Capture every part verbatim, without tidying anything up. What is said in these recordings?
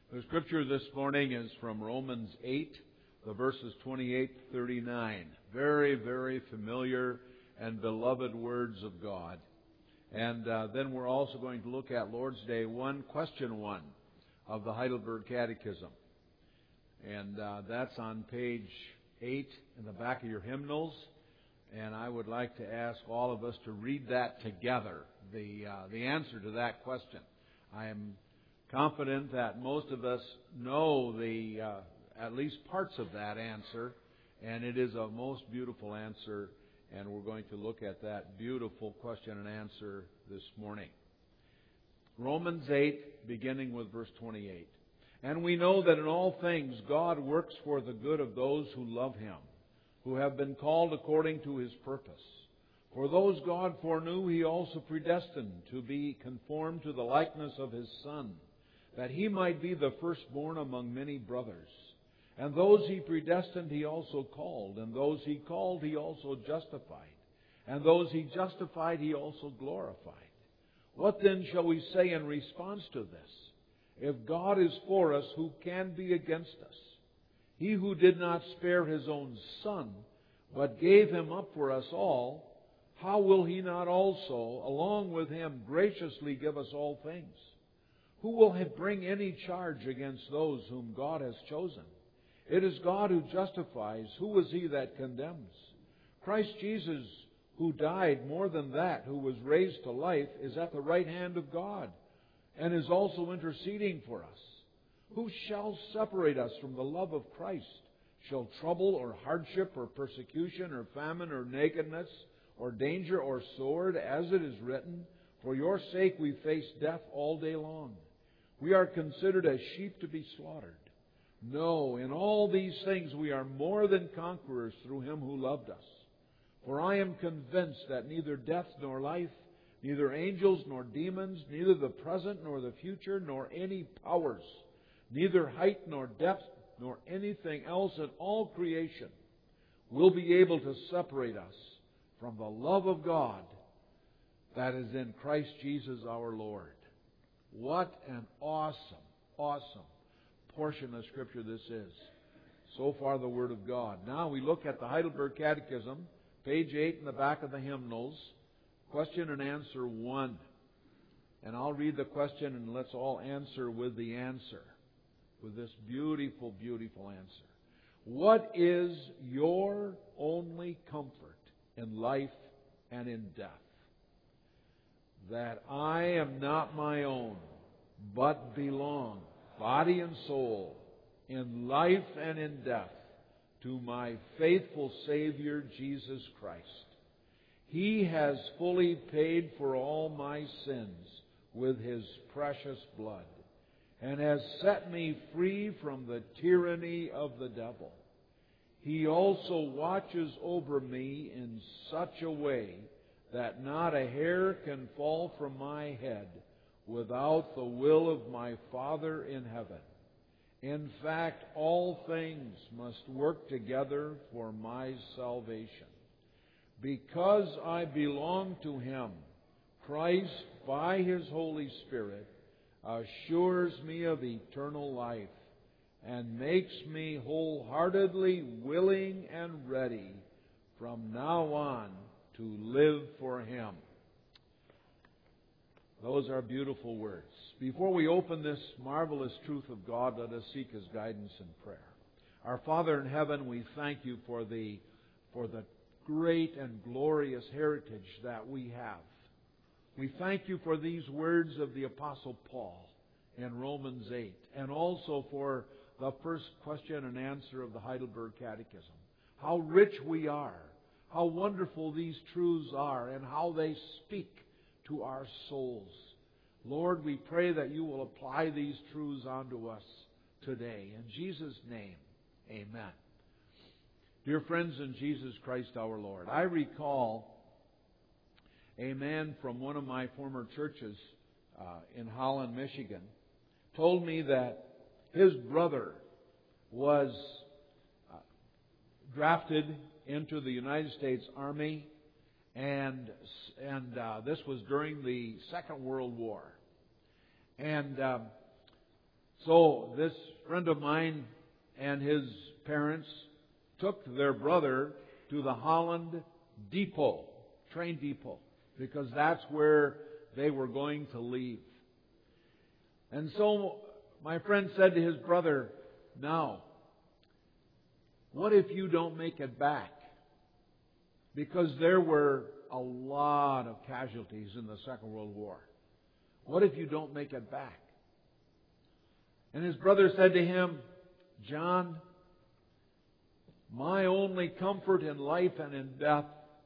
The scripture this morning is from Romans eight, the verses twenty-eight to thirty-nine. Very, very familiar and beloved words of God. And uh, then we're also going to look at Lord's Day one, question one of the Heidelberg Catechism. And uh, that's on page eight in the back of your hymnals. And I would like to ask all of us to read that together, the uh, the answer to that question. I am confident that most of us know the uh, at least parts of that answer, and it is a most beautiful answer, and we're going to look at that beautiful question and answer this morning. Romans eight, beginning with verse twenty-eight. And we know that in all things God works for the good of those who love Him, who have been called according to His purpose. For those God foreknew, He also predestined to be conformed to the likeness of His Son, that He might be the firstborn among many brothers. And those He predestined, He also called. And those He called, He also justified. And those He justified, He also glorified. What then shall we say in response to this? If God is for us, who can be against us? He who did not spare His own Son, but gave Him up for us all, how will He not also, along with Him, graciously give us all things? Who will bring any charge against those whom God has chosen? It is God who justifies. Who is He that condemns? Christ Jesus, who died, more than that, who was raised to life, is at the right hand of God, and is also interceding for us. Who shall separate us from the love of Christ? Shall trouble or hardship or persecution or famine or nakedness or danger or sword, as it is written, for your sake we face death all day long. We are considered as sheep to be slaughtered. No, in all these things we are more than conquerors through Him who loved us. For I am convinced that neither death nor life, neither angels nor demons, neither the present nor the future, nor any powers, neither height nor depth, nor anything else in all creation will be able to separate us from the love of God that is in Christ Jesus our Lord. What an awesome, awesome portion of Scripture this is. So far, the Word of God. Now we look at the Heidelberg Catechism, page eight in the back of the hymnals, question and answer one. And I'll read the question and let's all answer with the answer, with this beautiful, beautiful answer. What is your only comfort in life and in death? That I am not my own, but belong, body and soul, in life and in death, to my faithful Savior, Jesus Christ. He has fully paid for all my sins with His precious blood, and has set me free from the tyranny of the devil. He also watches over me in such a way that not a hair can fall from my head without the will of my Father in heaven. In fact, all things must work together for my salvation. Because I belong to Him, Christ, by His Holy Spirit, assures me of eternal life and makes me wholeheartedly willing and ready from now on to live for Him. Those are beautiful words. Before we open this marvelous truth of God, let us seek His guidance in prayer. Our Father in heaven, we thank You for the, for the great and glorious heritage that we have. We thank You for these words of the Apostle Paul in Romans eight, and also for the first question and answer of the Heidelberg Catechism. How rich we are, how wonderful these truths are, and how they speak to our souls. Lord, we pray that You will apply these truths onto us today. In Jesus' name, amen. Dear friends in Jesus Christ our Lord, I recall a man from one of my former churches uh, in Holland, Michigan, told me that his brother was uh, drafted into the United States Army, and and uh, this was during the Second World War. And um, So this friend of mine and his parents took their brother to the Holland depot, train depot, because that's where they were going to leave. And so my friend said to his brother, "Now, what if you don't make it back?" Because there were a lot of casualties in the Second World War. What if you don't make it back? And his brother said to him, "John, my only comfort in life and in death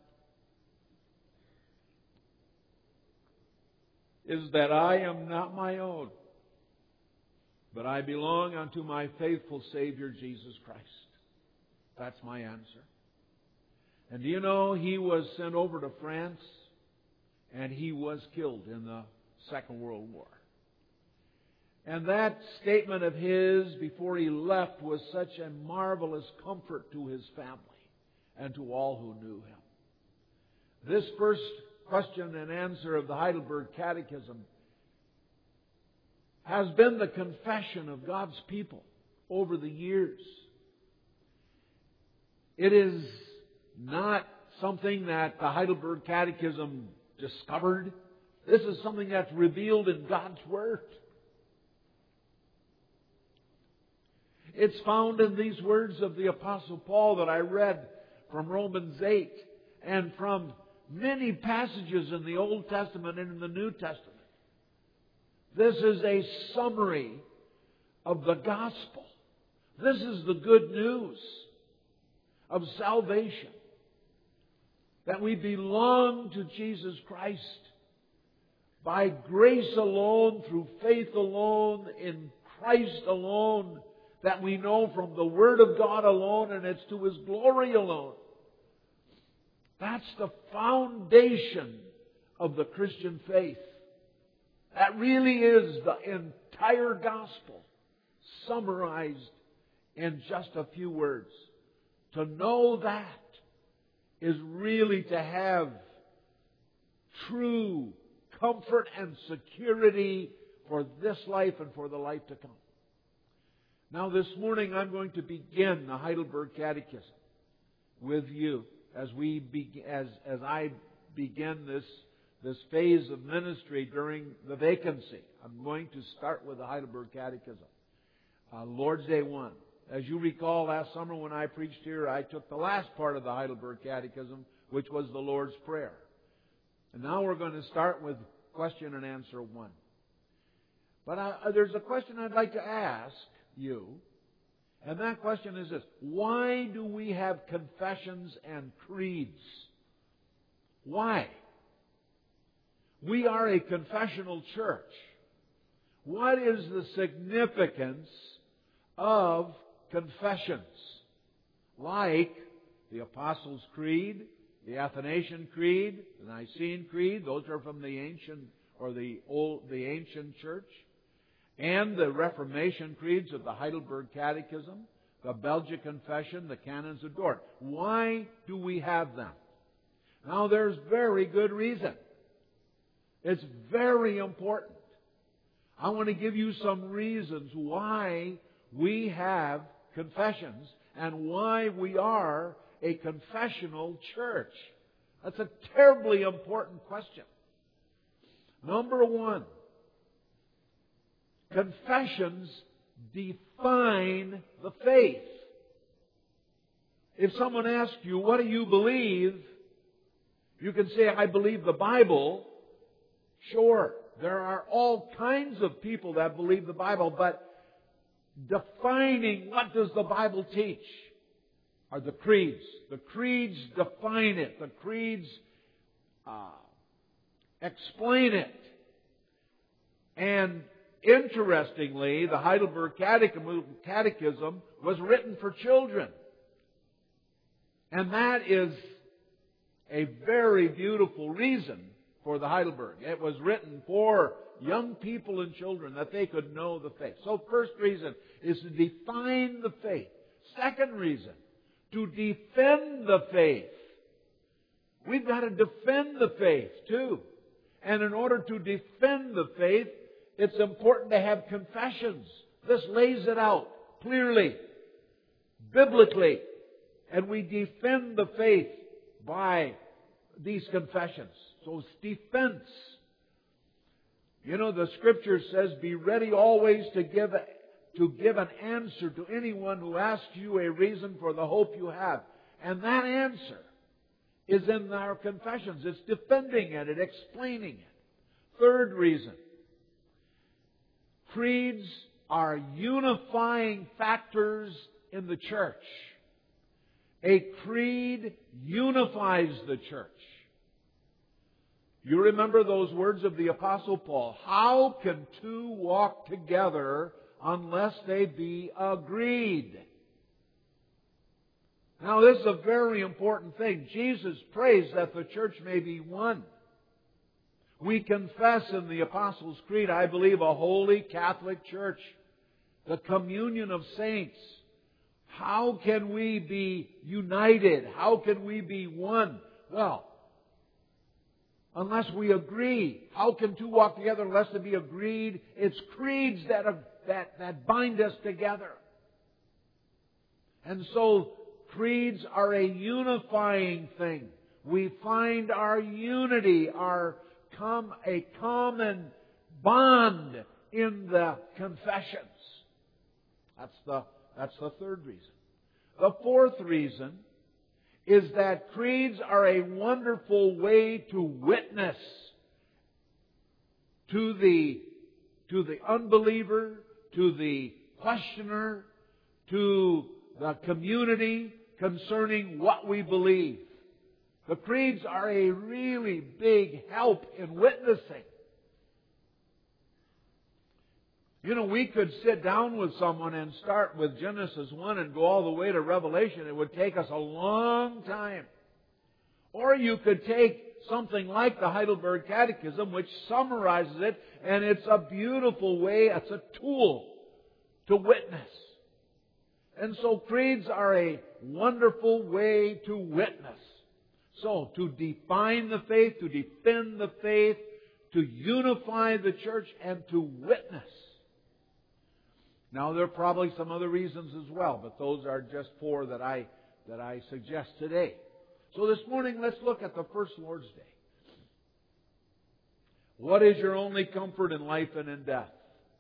is that I am not my own, but I belong unto my faithful Savior, Jesus Christ." That's my answer. And do you know, he was sent over to France and he was killed in the Second World War. And that statement of his before he left was such a marvelous comfort to his family and to all who knew him. This first question and answer of the Heidelberg Catechism has been the confession of God's people over the years. It is not something that the Heidelberg Catechism discovered. This is something that's revealed in God's Word. It's found in these words of the Apostle Paul that I read from Romans eight and from many passages in the Old Testament and in the New Testament. This is a summary of the gospel. This is the good news of salvation. That we belong to Jesus Christ by grace alone, through faith alone, in Christ alone, that we know from the Word of God alone, and it's to His glory alone. That's the foundation of the Christian faith. That really is the entire gospel summarized in just a few words. To know that is really to have true comfort and security for this life and for the life to come. Now this morning I'm going to begin the Heidelberg Catechism with you as we be, as as I begin this this phase of ministry during the vacancy. I'm going to start with the Heidelberg Catechism. Uh, Lord's Day one. As you recall, last summer when I preached here, I took the last part of the Heidelberg Catechism, which was the Lord's Prayer. And now we're going to start with question and answer one. But I, there's a question I'd like to ask you, and that question is this: why do we have confessions and creeds? Why? We are a confessional church. What is the significance of confessions? Like the Apostles' Creed, the Athanasian Creed, the Nicene Creed, those are from the ancient or the old the ancient church, and the Reformation creeds of the Heidelberg Catechism, the Belgic Confession, the Canons of Dort. Why do we have them? Now there's very good reason. It's very important. I want to give you some reasons why we have confessions and why we are a confessional church. That's a terribly important question. Number one, confessions define the faith. If someone asks you, what do you believe? You can say, I believe the Bible. Sure, there are all kinds of people that believe the Bible, but defining what does the Bible teach are the creeds. The creeds define it. The creeds uh, explain it. And interestingly, the Heidelberg Catechism was written for children. And that is a very beautiful reason for the Heidelberg. It was written for young people and children that they could know the faith. So first reason is to define the faith. Second reason, to defend the faith. We've got to defend the faith too. And in order to defend the faith, it's important to have confessions This lays it out clearly, biblically, and we defend the faith by these confessions. So it's defense. You know, the Scripture says, be ready always to give, to give an answer to anyone who asks you a reason for the hope you have. And that answer is in our confessions. It's defending it, it's explaining it. Third reason. Creeds are unifying factors in the church. A creed unifies the church. You remember those words of the Apostle Paul. How can two walk together unless they be agreed? Now this is a very important thing. Jesus prays that the church may be one. We confess in the Apostles' Creed, I believe, a holy Catholic church, the communion of saints. How can we be united? How can we be one? Well, unless we agree. How can two walk together unless they be agreed? It's creeds that, are, that, that bind us together. And so, creeds are a unifying thing. We find our unity, our com, a common bond in the confessions. That's the, that's the third reason. The fourth reason is that creeds are a wonderful way to witness to the, to the unbeliever, to the questioner, to the community concerning what we believe. The creeds are a really big help in witnessing. You know, we could sit down with someone and start with Genesis one and go all the way to Revelation. It would take us a long time. Or you could take something like the Heidelberg Catechism, which summarizes it, and it's a beautiful way, it's a tool to witness. And so creeds are a wonderful way to witness. So, to define the faith, to defend the faith, to unify the church, and to witness. Now, there are probably some other reasons as well, but those are just four that I, that I suggest today. So this morning, let's look at the first Lord's Day. What is your only comfort in life and in death?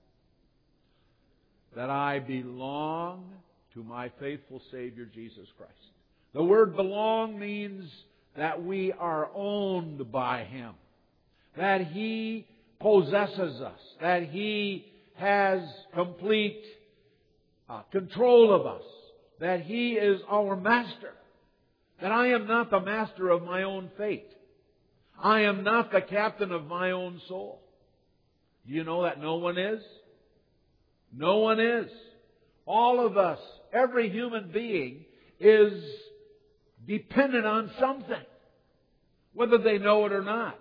That I belong to my faithful Savior, Jesus Christ. The word belong means that we are owned by Him. That He possesses us. That He has complete uh, control of us. That He is our master. That I am not the master of my own fate. I am not the captain of my own soul. Do you know that no one is? No one is. All of us, every human being, is dependent on something, whether they know it or not.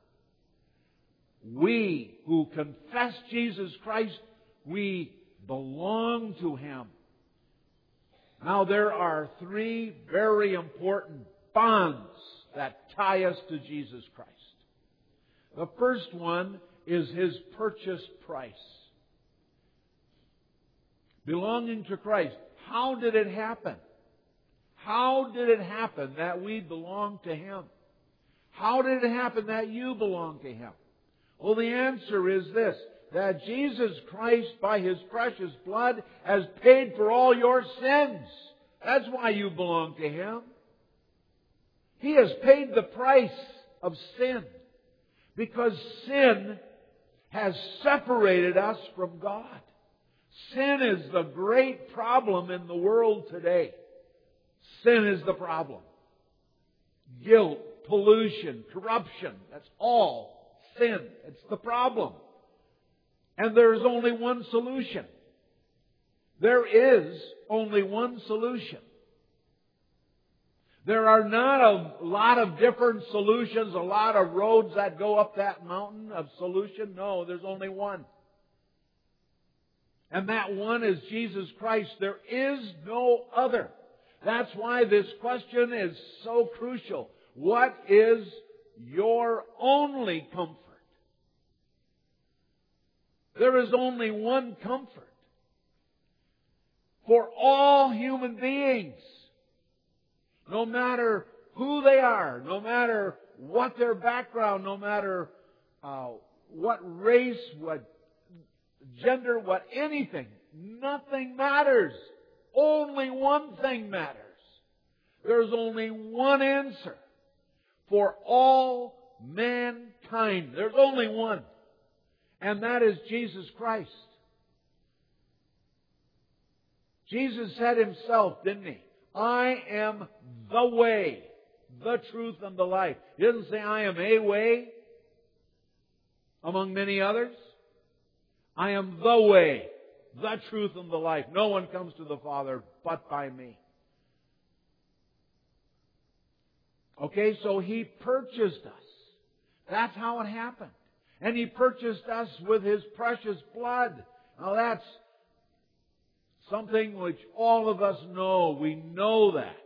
We who confess Jesus Christ, we belong to Him. Now there are three very important bonds that tie us to Jesus Christ. The first one is His purchase price. Belonging to Christ. How did it happen? How did it happen that we belong to Him? How did it happen that you belong to Him? Well, the answer is this, that Jesus Christ, by His precious blood, has paid for all your sins. That's why you belong to Him. He has paid the price of sin, because sin has separated us from God. Sin is the great problem in the world today. Sin is the problem. Guilt, pollution, corruption, that's all sin. It's the problem. And there is only one solution. There is only one solution. There are not a lot of different solutions, a lot of roads that go up that mountain of solution. No, there's only one. And that one is Jesus Christ. There is no other. That's why this question is so crucial. What is your only comfort? There is only one comfort. for all human beings. No matter who they are, no matter what their background, no matter uh, what race, what gender, what anything. Nothing matters. Only one thing matters. There's only one answer for all mankind. There's only one. And that is Jesus Christ. Jesus said Himself, didn't He? I am the way, the truth, and the life. He doesn't say I am a way among many others. I am the way, the truth, and the life. No one comes to the Father but by me. Okay, so He purchased us. That's how it happened. And He purchased us with His precious blood. Now that's something which all of us know. We know that.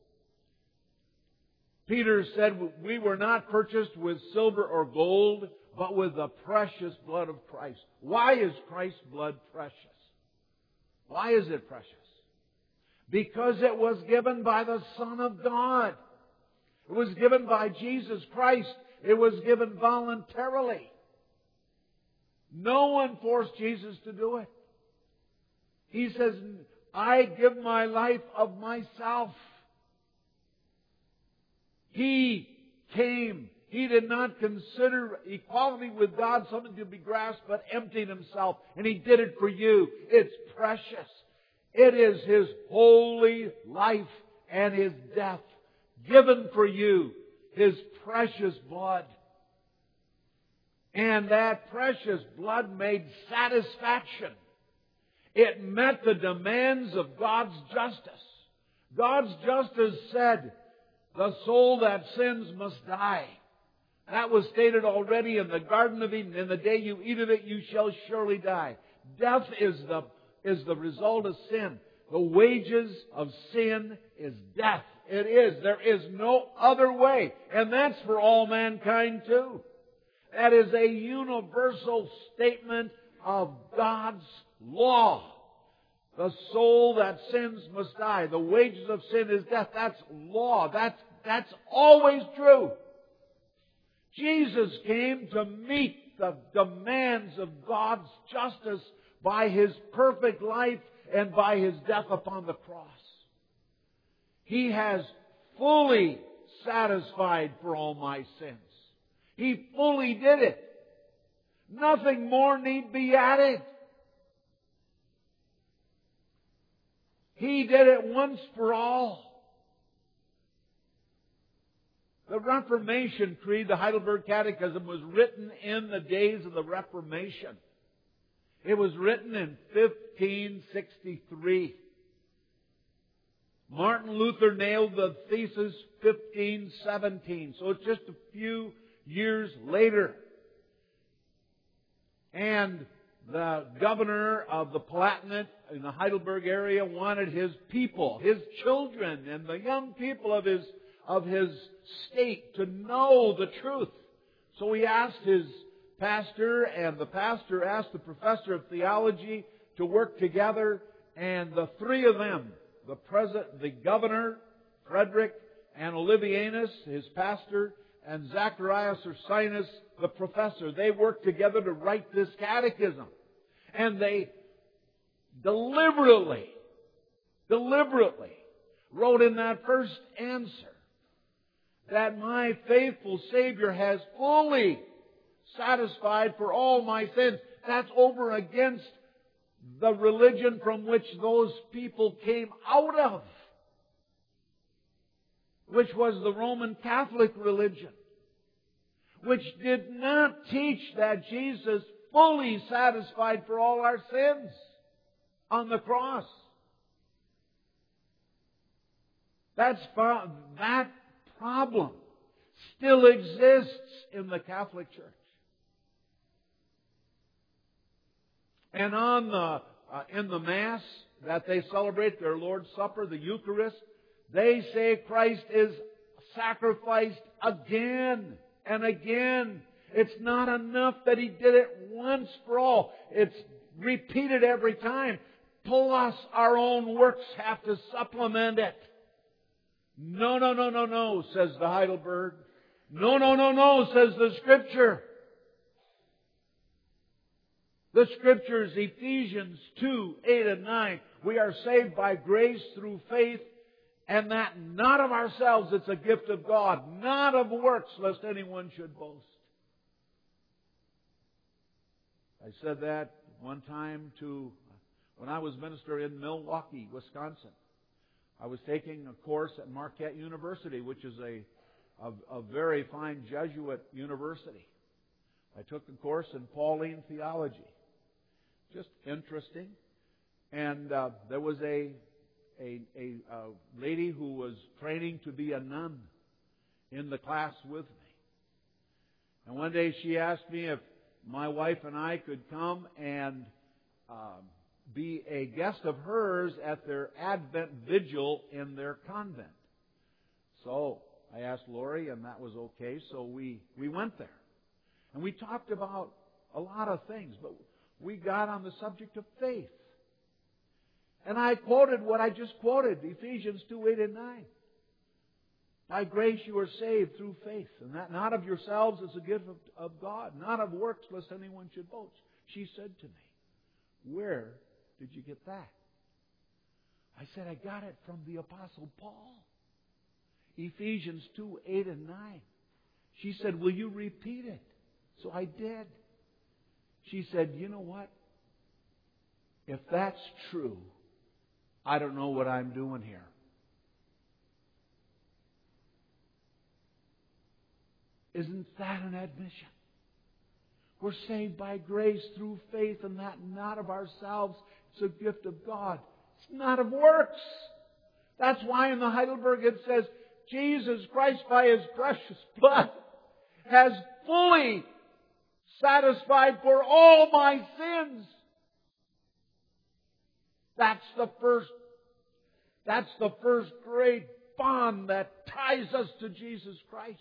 Peter said we were not purchased with silver or gold, but with the precious blood of Christ. Why is Christ's blood precious? Why is it precious? Because it was given by the Son of God. It was given by Jesus Christ. It was given voluntarily. No one forced Jesus to do it. He says, I give my life of myself. He came. He did not consider equality with God something to be grasped, but emptied Himself. And He did it for you. It's precious. It is His holy life and His death given for you. His precious blood. And that precious blood made satisfaction. It met the demands of God's justice. God's justice said, the soul that sins must die. That was stated already in the Garden of Eden. In the day you eat of it, you shall surely die. Death is the, is the result of sin. The wages of sin is death. It is. There is no other way. And that's for all mankind too. That is a universal statement of God's law. The soul that sins must die. The wages of sin is death. That's law. That's, that's always true. Jesus came to meet the demands of God's justice by His perfect life and by His death upon the cross. He has fully satisfied for all my sins. He fully did it. Nothing more need be added. He did it once for all. The Reformation Creed, the Heidelberg Catechism, was written in the days of the Reformation. It was written in fifteen sixty-three. Martin Luther nailed the thesis fifteen seventeen. So it's just a few years later. And the governor of the Palatinate in the Heidelberg area wanted his people, his children, and the young people of his, of his state to know the truth. So he asked his pastor, and the pastor asked the professor of theology to work together, and the three of them, the president, the governor, Frederick, and Olivianus, his pastor, and Zacharias Ursinus, the professor, they worked together to write this catechism. And they deliberately, deliberately wrote in that first answer that my faithful Savior has fully satisfied for all my sins. That's over against the religion from which those people came out of, which was the Roman Catholic religion, which did not teach that Jesus fully satisfied for all our sins on the cross. That's, that problem still exists in the Catholic Church. And on the, uh, in the Mass that they celebrate, their Lord's Supper, the Eucharist, they say Christ is sacrificed again and again. It's not enough that He did it once for all. It's repeated every time. plus our own works have to supplement it. No, no, no, no, no, says the Heidelberg. No, no, no, no, says the Scripture. The Scriptures, Ephesians two, eight and nine. We are saved by grace through faith, and that not of ourselves, it's a gift of God, not of works, lest anyone should boast. I said that one time to, when I was minister in Milwaukee, Wisconsin. I was taking a course at Marquette University, which is a, a, a very fine Jesuit university. I took a course in Pauline theology. Just interesting. And uh, there was a, a, a, a lady who was training to be a nun in the class with me. And one day she asked me if my wife and I could come and um, be a guest of hers at their Advent vigil in their convent. So I asked Lori, and that was okay. So we, we went there. And we talked about a lot of things, but we got on the subject of faith. And I quoted what I just quoted, Ephesians two, eight and nine. By grace you are saved through faith, and that not of yourselves is a gift of, of God, not of works lest anyone should boast. She said to me, where did you get that? I said, I got it from the Apostle Paul. Ephesians two, eight and nine. She said, will you repeat it? So I did. She said, you know what? If that's true, I don't know what I'm doing here. Isn't that an admission? We're saved by grace through faith, and that not of ourselves. It's a gift of God. It's not of works. That's why in the Heidelberg it says, Jesus Christ by His precious blood has fully satisfied for all my sins. That's the first, that's the first great bond that ties us to Jesus Christ.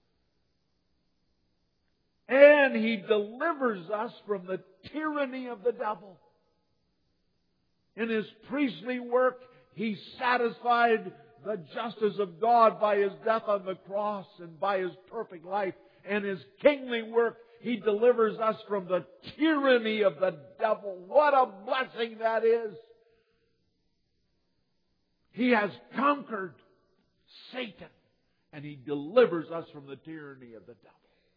And He delivers us from the tyranny of the devil. In His priestly work, He satisfied the justice of God by His death on the cross and by His perfect life. And His kingly work, He delivers us from the tyranny of the devil. What a blessing that is! He has conquered Satan, and He delivers us from the tyranny of the devil.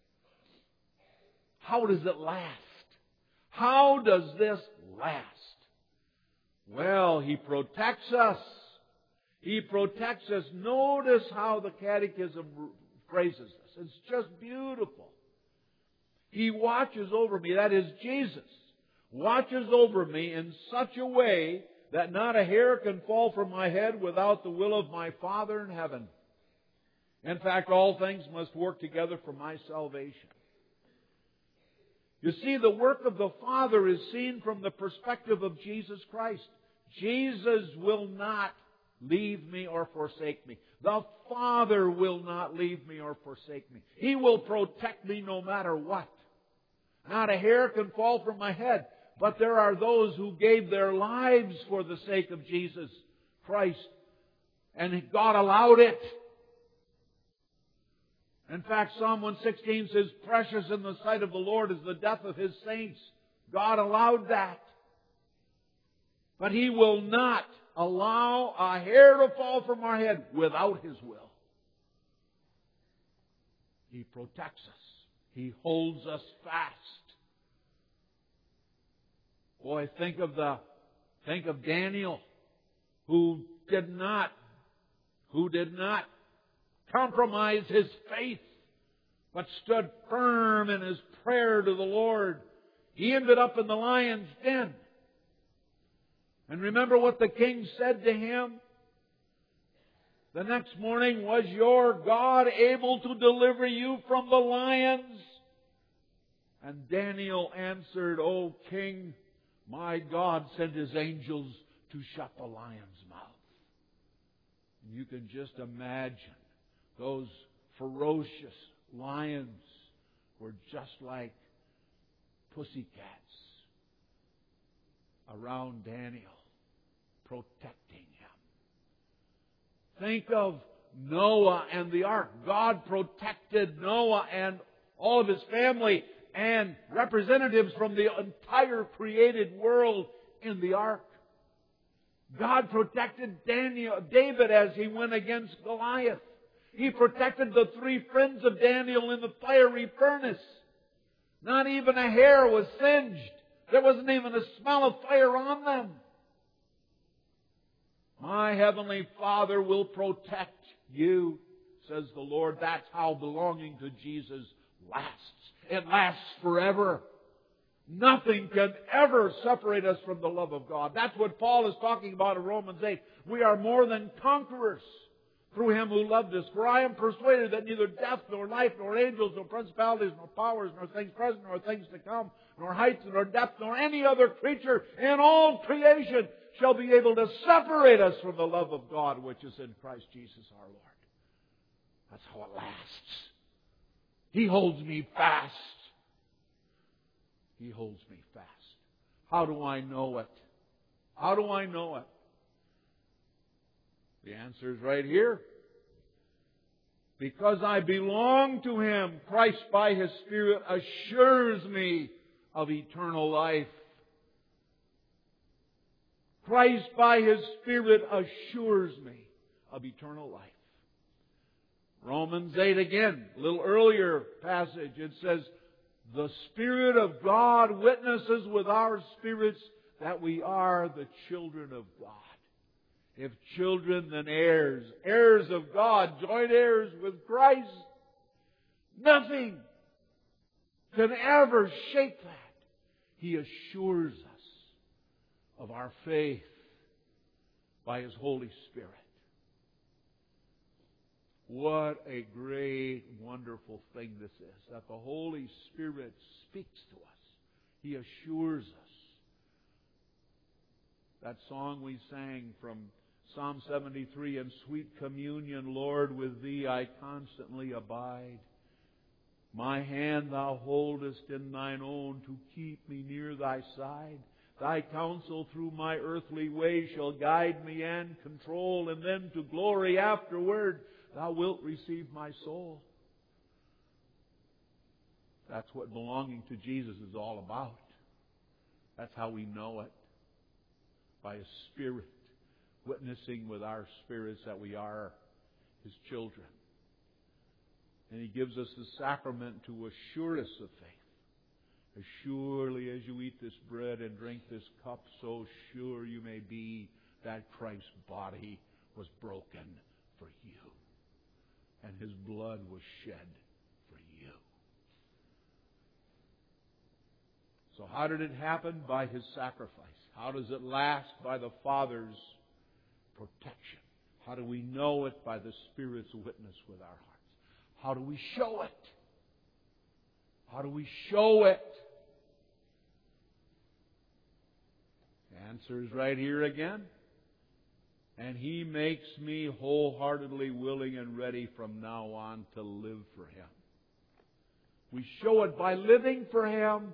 How does it last? How does this last? Well, He protects us. He protects us. Notice how the Catechism phrases this. It's just beautiful. He watches over me, that is Jesus, watches over me in such a way that not a hair can fall from my head without the will of my Father in heaven. In fact, all things must work together for my salvation. You see, the work of the Father is seen from the perspective of Jesus Christ. Jesus will not leave me or forsake me. The Father will not leave me or forsake me. He will protect me no matter what. Not a hair can fall from my head. But there are those who gave their lives for the sake of Jesus Christ. And God allowed it. In fact, Psalm one sixteen says, precious in the sight of the Lord is the death of His saints. God allowed that. But He will not allow a hair to fall from our head without His will. He protects us. He holds us fast. Boy, think of the, think of Daniel, who did not, who did not compromise his faith, but stood firm in his prayer to the Lord. He ended up in the lion's den. And remember what the king said to him? The next morning, was your God able to deliver you from the lions? And Daniel answered, O king, my God sent His angels to shut the lion's mouth. And you can just imagine those ferocious lions were just like pussycats around Daniel. protecting him. Think of Noah and the ark. God protected Noah and all of his family and representatives from the entire created world in the ark. God protected Daniel, David as he went against Goliath. He protected the three friends of Daniel in the fiery furnace. Not even a hair was singed. There wasn't even a smell of fire on them. My Heavenly Father will protect you, says the Lord. That's how belonging to Jesus lasts. It lasts forever. Nothing can ever separate us from the love of God. That's what Paul is talking about in Romans eight. We are more than conquerors through Him who loved us. For I am persuaded that neither death, nor life, nor angels, nor principalities, nor powers, nor things present, nor things to come, nor heights, nor depth, nor any other creature in all creation shall be able to separate us from the love of God which is in Christ Jesus our Lord. That's how it lasts. He holds me fast. He holds me fast. How do I know it? How do I know it? The answer is right here. Because I belong to Him, Christ by His Spirit assures me of eternal life. Christ by His Spirit assures me of eternal life. Romans eight again, a little earlier passage, it says, the Spirit of God witnesses with our spirits that we are the children of God. If children, then heirs. Heirs of God, joint heirs with Christ. Nothing can ever shake that. He assures us of our faith by His Holy Spirit. What a great, wonderful thing this is, that the Holy Spirit speaks to us. He assures us. That song we sang from Psalm seventy-three, in sweet communion, Lord, with Thee I constantly abide. My hand Thou holdest in Thine own to keep me near Thy side. Thy counsel through my earthly way shall guide me and control, and then to glory afterward Thou wilt receive my soul. That's what belonging to Jesus is all about. That's how we know it. By His Spirit witnessing with our spirits that we are His children. And He gives us the sacrament to assure us of faith. As surely as you eat this bread and drink this cup, so sure you may be that Christ's body was broken for you. And His blood was shed for you. So how did it happen? By His sacrifice. How does it last? By the Father's protection. How do we know it? By the Spirit's witness with our hearts. How do we show it? How do we show it? The answer is right here again. And He makes me wholeheartedly willing and ready from now on to live for Him. We show it by living for Him.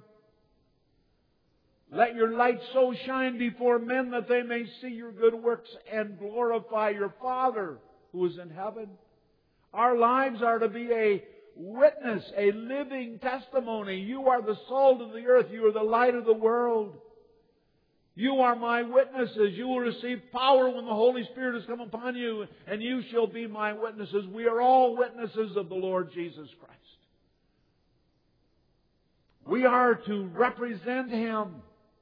Let your light so shine before men that they may see your good works and glorify your Father who is in heaven. Our lives are to be a witness, a living testimony. You are the salt of the earth. You are the light of the world. You are my witnesses. You will receive power when the Holy Spirit has come upon you, and you shall be my witnesses. We are all witnesses of the Lord Jesus Christ. We are to represent Him.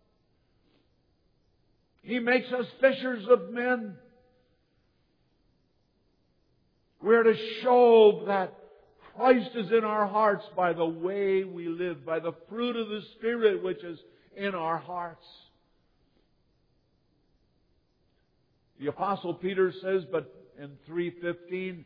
He makes us fishers of men. We're to show that Christ is in our hearts by the way we live, by the fruit of the Spirit which is in our hearts. The Apostle Peter says, but in three fifteen,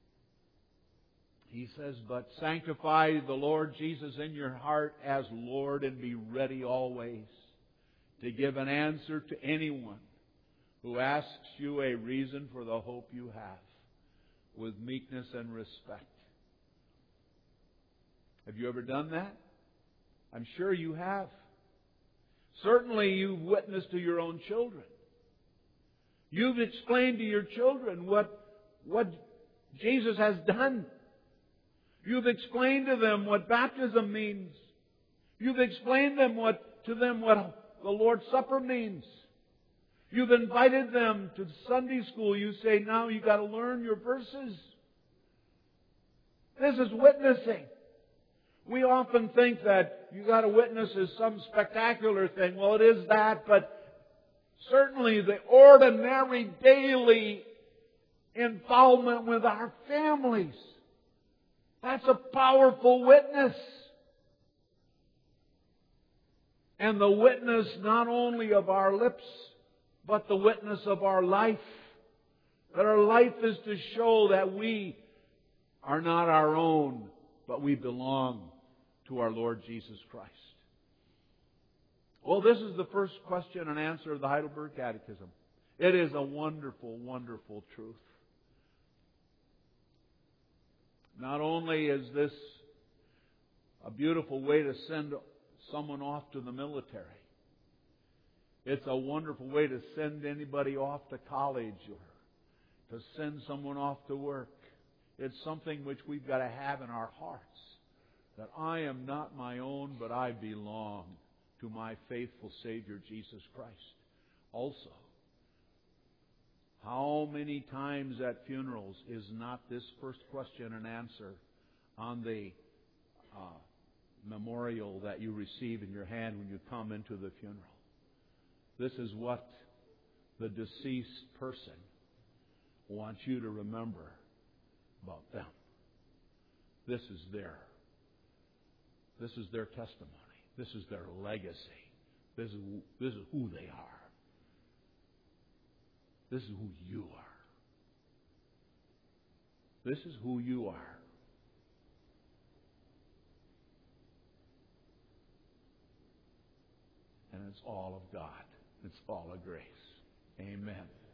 he says, but sanctify the Lord Jesus in your heart as Lord, and be ready always to give an answer to anyone who asks you a reason for the hope you have, with meekness and respect. Have you ever done that? I'm sure you have. Certainly you've witnessed to your own children. You've explained to your children what, what Jesus has done. You've explained to them what baptism means. You've explained them what, to them what the Lord's Supper means. You've invited them to Sunday school. You say, now you've got to learn your verses. This is witnessing. We often think that you got to witness as some spectacular thing. Well, it is that, but certainly the ordinary, daily involvement with our families. That's a powerful witness. And the witness not only of our lips, but the witness of our life. That our life is to show that we are not our own, but we belong to our Lord Jesus Christ. Well, this is the first question and answer of the Heidelberg Catechism. It is a wonderful, wonderful truth. Not only is this a beautiful way to send someone off to the military, it's a wonderful way to send anybody off to college or to send someone off to work. It's something which we've got to have in our hearts. That I am not my own, but I belong to my faithful Savior, Jesus Christ. Also, how many times at funerals is not this first question and answer on the uh, memorial that you receive in your hand when you come into the funeral? This is what the deceased person wants you to remember about them. This is their, this is their testimony. This is their legacy. This is, this is who they are. This is who you are. This is who you are. And it's all of God. It's all of grace. Amen.